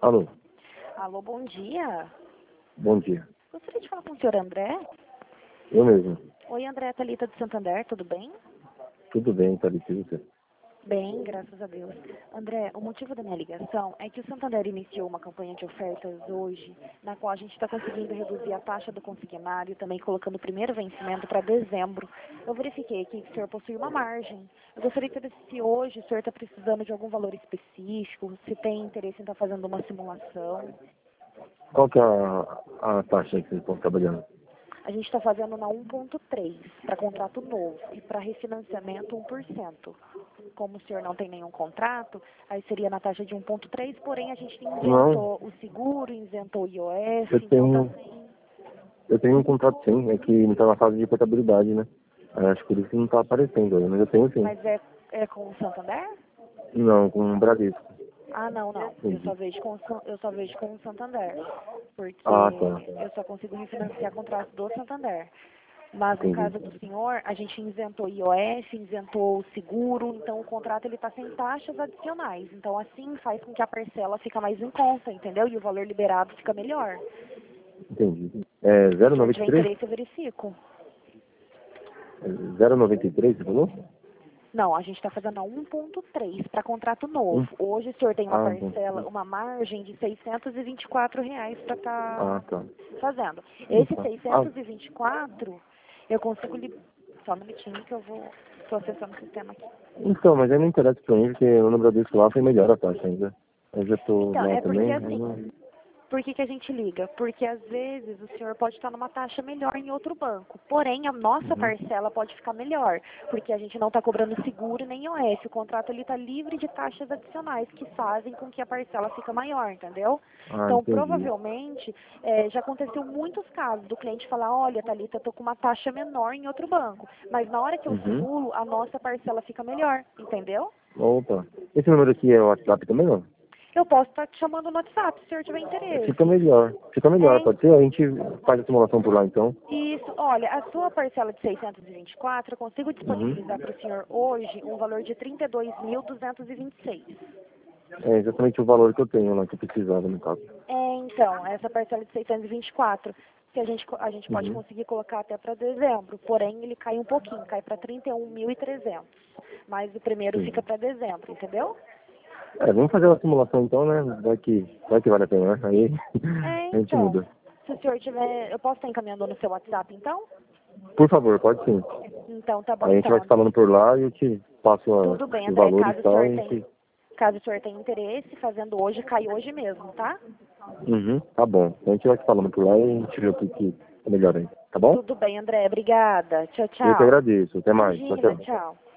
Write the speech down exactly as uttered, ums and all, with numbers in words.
Alô, Alô, bom dia. bom dia. Gostaria de falar com o senhor André. Eu mesmo. Oi, André, Thalita de Santander, tudo bem? Tudo bem, Thalita, e você? Bem, graças a Deus. André, o motivo da minha ligação é que o Santander iniciou uma campanha de ofertas hoje, na qual a gente está conseguindo reduzir a taxa do consignário, também colocando o primeiro vencimento para dezembro. Eu verifiquei aqui que o senhor possui uma margem. Eu gostaria de saber se hoje o senhor está precisando de algum valor específico, se tem interesse em estar fazendo uma simulação. Qual que é a, a taxa que vocês estão trabalhando? A gente está fazendo na um ponto três para contrato novo e para refinanciamento um por cento. Como o senhor não tem nenhum contrato, aí seria na taxa de um ponto três, porém a gente Não, isentou o seguro, isentou o I O S, eu então tá tenho, sem... eu tenho um contrato sim, é que não está na fase de portabilidade, né? Aí acho que por isso que não está aparecendo aí, mas eu tenho sim. Mas é, é com o Santander? Não, com o Bradesco. Ah, não, não. Eu Entendi. só vejo com, o San- eu só vejo com o Santander, porque Ah, tá. eu só consigo refinanciar contrato do Santander. Mas no Entendi. caso do senhor, a gente isentou I O S, isentou o seguro, então o contrato ele está sem taxas adicionais. Então assim faz com que a parcela fica mais em conta, entendeu? E o valor liberado fica melhor. Entendi. É Se o senhor tiver zero noventa e três? interesse, eu verifico. É zero noventa e três, você falou? Não, a gente está fazendo a um ponto três para contrato Um. novo. Hoje o senhor tem uma Ah, bom. parcela, uma margem de seiscentos e vinte e quatro reais para Ah, estar tá. fazendo. Esse Então, ah, seiscentos e vinte e quatro, eu consigo... Li... Só um minutinho que eu vou... Estou acessando o sistema aqui. então, mas aí não interessa pra mim, porque no Bradesco lá foi melhor a taxa ainda. Eu já tô Então, lá é porque também, aí assim, não... por que, que a gente liga? Porque às vezes o senhor pode estar numa taxa melhor em outro banco, porém a nossa Uhum. parcela pode ficar melhor, porque a gente não está cobrando seguro nem I O S. O contrato está livre de taxas adicionais que fazem com que a parcela fica maior, entendeu? Ah, Então, entendi. provavelmente, eh, já aconteceu muitos casos do cliente falar, olha, Thalita, eu estou com uma taxa menor em outro banco, mas na hora que eu Uhum. simulo, a nossa parcela fica melhor, entendeu? Opa. Esse número aqui é o WhatsApp também, não? Eu posso estar te chamando no WhatsApp, se o senhor tiver Fica interesse. melhor. Fica melhor, É, pode ser? A gente faz a simulação por lá, então. isso, olha, a sua parcela de seiscentos e vinte e quatro, eu consigo Uhum. disponibilizar para o senhor hoje um valor de trinta e dois mil duzentos e vinte e seis. É exatamente o valor que eu tenho lá, que eu precisava, no caso. É, então, essa parcela de seiscentos e vinte e quatro, que a gente, co- a gente pode Uhum. conseguir colocar até para dezembro, porém ele cai um pouquinho, cai para trinta e um mil e trezentos. Mas o primeiro fica Entendi. para dezembro, entendeu? É, vamos fazer uma simulação então, né? Vai que, vai que vale a pena, né? Aí É, a gente então, muda. se o senhor tiver, eu posso estar encaminhando no seu WhatsApp, então? Por favor, pode sim. Então, tá bom, Aí a gente vai então. se falando por lá e eu te passo a, Tudo bem, os André, valores caso e o tal, senhor e a tenha, gente... caso o senhor tenha interesse, fazendo hoje, cai hoje mesmo, tá? Uhum, tá bom. A gente vai se falando por lá e a gente vê o que, que é melhor aí. Tá bom? Tudo bem, André. Obrigada. Tchau, Eu que tchau. agradeço. Até mais. Tchau, Imagina, tchau. tchau.